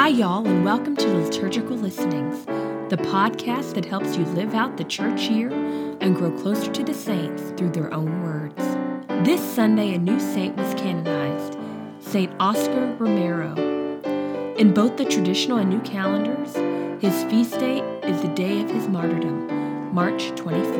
Hi, y'all, and welcome to Liturgical Listenings, the podcast that helps you live out the church year and grow closer to the saints through their own words. This Sunday, a new saint was canonized, St. Oscar Romero. In both the traditional and new calendars, his feast day is the day of his martyrdom, March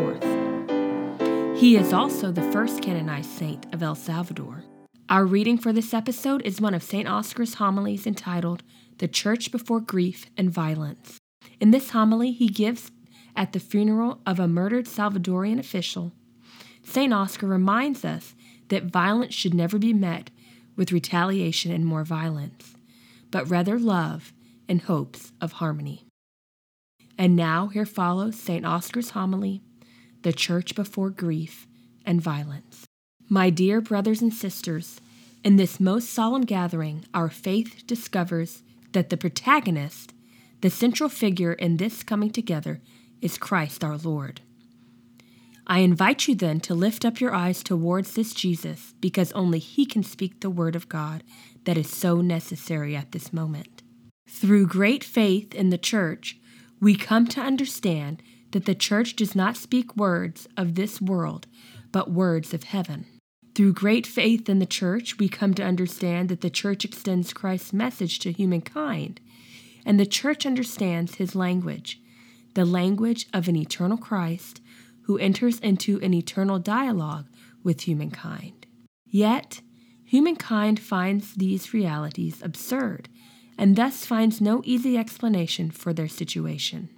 24th. He is also the first canonized saint of El Salvador. Our reading for this episode is one of St. Oscar's homilies entitled The Church Before Grief and Violence. In this homily he gives at the funeral of a murdered Salvadorian official, St. Oscar reminds us that violence should never be met with retaliation and more violence, but rather love and hopes of harmony. And now here follows St. Oscar's homily, The Church Before Grief and Violence. My dear brothers and sisters, in this most solemn gathering, our faith discovers that the protagonist, the central figure in this coming together, is Christ our Lord. I invite you then to lift up your eyes towards this Jesus, because only He can speak the word of God that is so necessary at this moment. Through great faith in the church, we come to understand that the church does not speak words of this world, but words of heaven. Through great faith in the church, we come to understand that the church extends Christ's message to humankind, and the church understands His language, the language of an eternal Christ who enters into an eternal dialogue with humankind. Yet, humankind finds these realities absurd, and thus finds no easy explanation for their situation.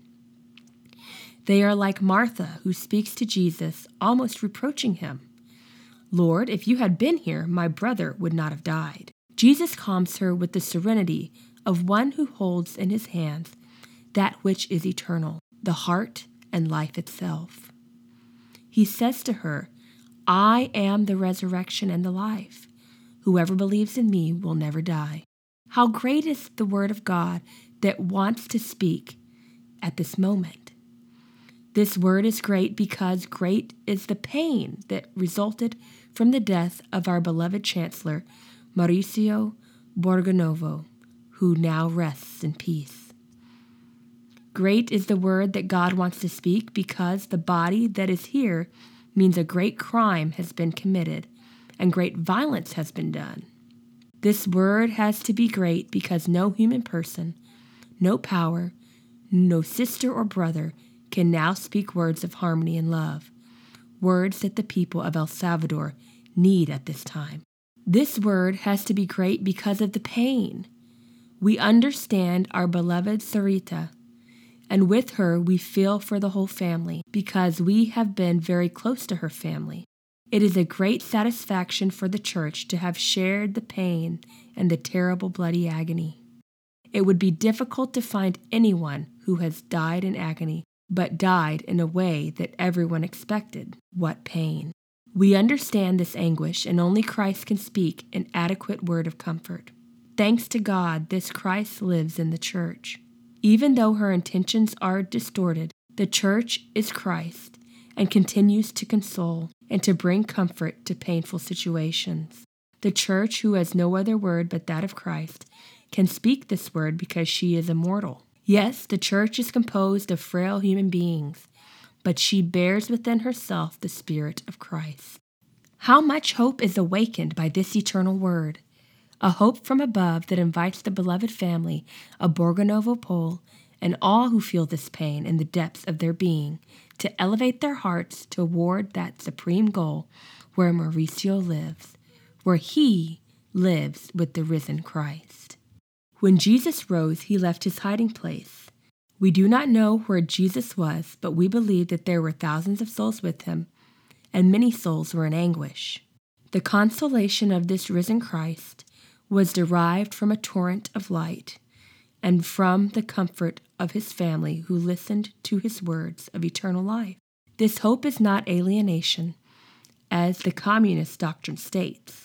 They are like Martha, who speaks to Jesus, almost reproaching Him. Lord, if you had been here, my brother would not have died. Jesus calms her with the serenity of one who holds in his hands that which is eternal, the heart and life itself. He says to her, I am the resurrection and the life. Whoever believes in me will never die. How great is the word of God that wants to speak at this moment. This word is great because great is the pain that resulted from the death of our beloved Chancellor, Mauricio Borgonovo, who now rests in peace. Great is the word that God wants to speak because the body that is here means a great crime has been committed and great violence has been done. This word has to be great because no human person, no power, no sister or brother can now speak words of harmony and love, words that the people of El Salvador need at this time. This word has to be great because of the pain. We understand our beloved Sarita, and with her we feel for the whole family because we have been very close to her family. It is a great satisfaction for the church to have shared the pain and the terrible bloody agony. It would be difficult to find anyone who has died in agony but died in a way that everyone expected. What pain! We understand this anguish, and only Christ can speak an adequate word of comfort. Thanks to God, this Christ lives in the church. Even though her intentions are distorted, the church is Christ and continues to console and to bring comfort to painful situations. The church, who has no other word but that of Christ, can speak this word because she is immortal. Yes, the church is composed of frail human beings, but she bears within herself the Spirit of Christ. How much hope is awakened by this eternal word, a hope from above that invites the beloved family of Borgonovo Pole and all who feel this pain in the depths of their being to elevate their hearts toward that supreme goal where Mauricio lives, where he lives with the risen Christ. When Jesus rose, he left his hiding place. We do not know where Jesus was, but we believe that there were thousands of souls with him, and many souls were in anguish. The consolation of this risen Christ was derived from a torrent of light and from the comfort of his family who listened to his words of eternal life. This hope is not alienation, as the communist doctrine states.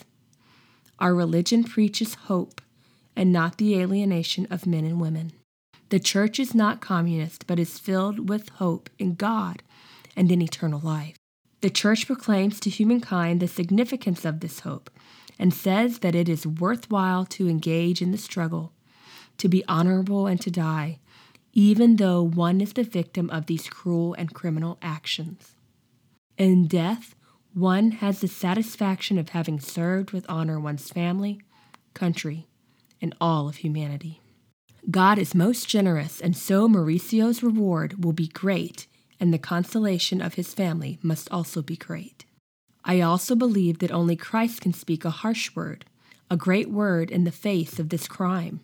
Our religion preaches hope and not the alienation of men and women. The church is not communist, but is filled with hope in God and in eternal life. The church proclaims to humankind the significance of this hope and says that it is worthwhile to engage in the struggle to be honorable and to die, even though one is the victim of these cruel and criminal actions. In death, one has the satisfaction of having served with honor one's family, country, and all of humanity. God is most generous, and so Mauricio's reward will be great, and the consolation of his family must also be great. I also believe that only Christ can speak a harsh word, a great word in the face of this crime.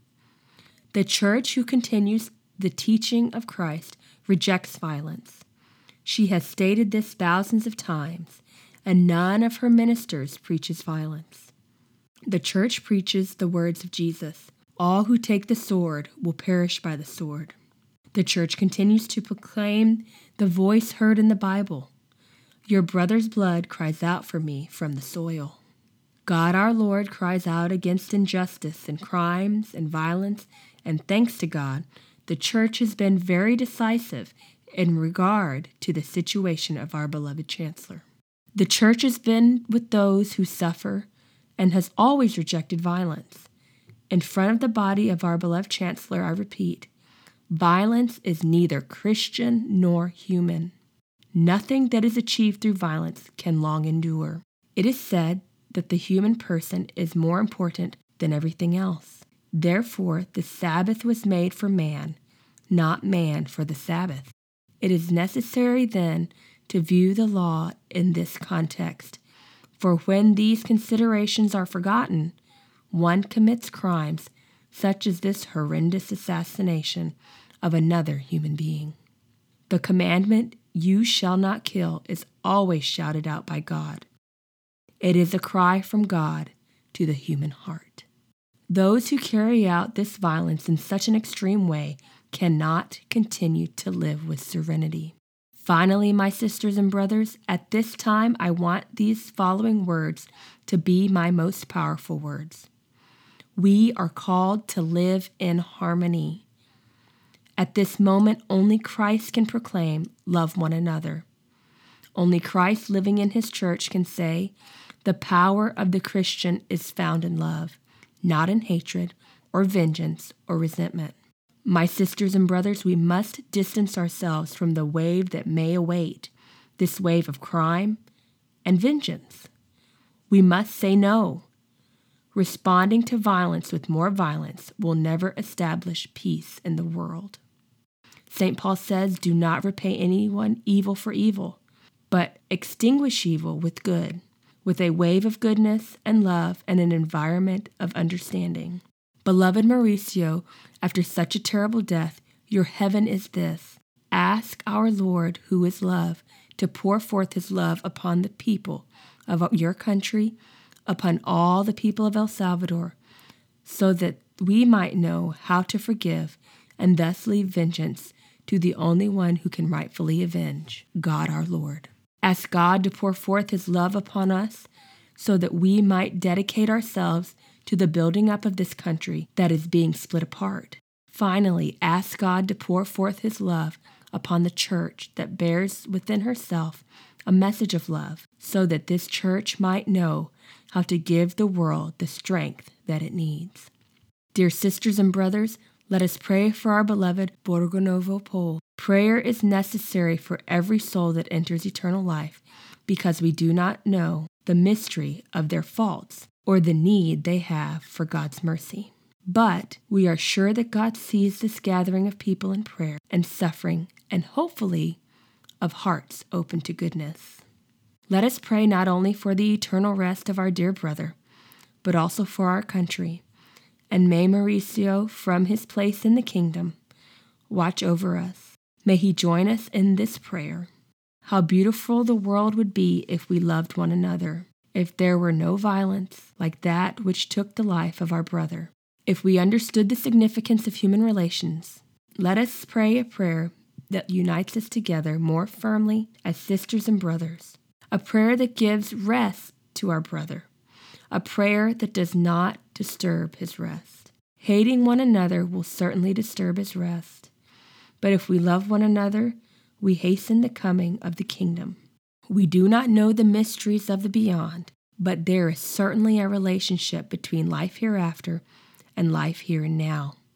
The church who continues the teaching of Christ rejects violence. She has stated this thousands of times, and none of her ministers preaches violence. The church preaches the words of Jesus. All who take the sword will perish by the sword. The church continues to proclaim the voice heard in the Bible. Your brother's blood cries out for me from the soil. God our Lord cries out against injustice and crimes and violence, and thanks to God, the church has been very decisive in regard to the situation of our beloved Chancellor. The church has been with those who suffer and has always rejected violence. In front of the body of our beloved Chancellor, I repeat, violence is neither Christian nor human. Nothing that is achieved through violence can long endure. It is said that the human person is more important than everything else. Therefore, the Sabbath was made for man, not man for the Sabbath. It is necessary, then, to view the law in this context, for when these considerations are forgotten, one commits crimes such as this horrendous assassination of another human being. The commandment, "You shall not kill," is always shouted out by God. It is a cry from God to the human heart. Those who carry out this violence in such an extreme way cannot continue to live with serenity. Finally, my sisters and brothers, at this time I want these following words to be my most powerful words. We are called to live in harmony. At this moment, only Christ can proclaim, "Love one another." Only Christ living in his church can say, "The power of the Christian is found in love, not in hatred or vengeance or resentment." My sisters and brothers, we must distance ourselves from the wave that may await, this wave of crime and vengeance. We must say no. Responding to violence with more violence will never establish peace in the world. St. Paul says, "Do not repay anyone evil for evil, but extinguish evil with good, with a wave of goodness and love and an environment of understanding." Beloved Mauricio, after such a terrible death, your heaven is this. Ask our Lord, who is love, to pour forth his love upon the people of your country, upon all the people of El Salvador, so that we might know how to forgive and thus leave vengeance to the only one who can rightfully avenge, God our Lord. Ask God to pour forth his love upon us so that we might dedicate ourselves to the building up of this country that is being split apart. Finally, ask God to pour forth his love upon the church that bears within herself a message of love, so that this church might know how to give the world the strength that it needs. Dear sisters and brothers, let us pray for our beloved Borgo Novo Pole. Prayer is necessary for every soul that enters eternal life, because we do not know the mystery of their faults or the need they have for God's mercy. But we are sure that God sees this gathering of people in prayer and suffering, and hopefully of hearts open to goodness. Let us pray not only for the eternal rest of our dear brother, but also for our country. And may Mauricio, from his place in the kingdom, watch over us. May he join us in this prayer. How beautiful the world would be if we loved one another, if there were no violence like that which took the life of our brother. If we understood the significance of human relations, let us pray a prayer that unites us together more firmly as sisters and brothers, a prayer that gives rest to our brother, a prayer that does not disturb his rest. Hating one another will certainly disturb his rest, but if we love one another, we hasten the coming of the kingdom. We do not know the mysteries of the beyond, but there is certainly a relationship between life hereafter and life here and now.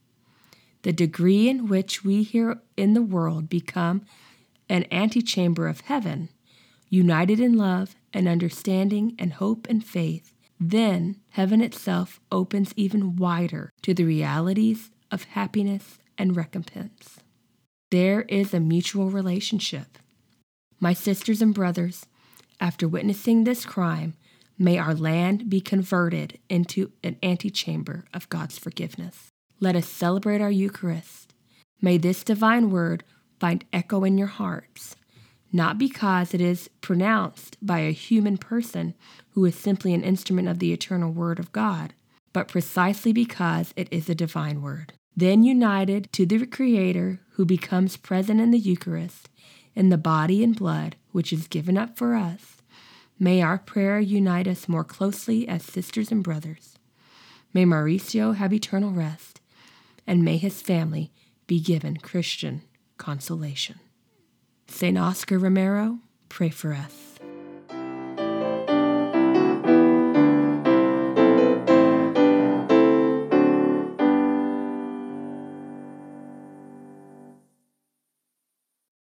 The degree in which we here in the world become an antechamber of heaven, united in love and understanding and hope and faith, then heaven itself opens even wider to the realities of happiness and recompense. There is a mutual relationship. My sisters and brothers, after witnessing this crime, may our land be converted into an antechamber of God's forgiveness. Let us celebrate our Eucharist. May this divine word find echo in your hearts, not because it is pronounced by a human person who is simply an instrument of the eternal Word of God, but precisely because it is a divine word. Then united to the Creator who becomes present in the Eucharist, in the body and blood which is given up for us, may our prayer unite us more closely as sisters and brothers. May Mauricio have eternal rest, and may his family be given Christian consolation. St. Oscar Romero, pray for us.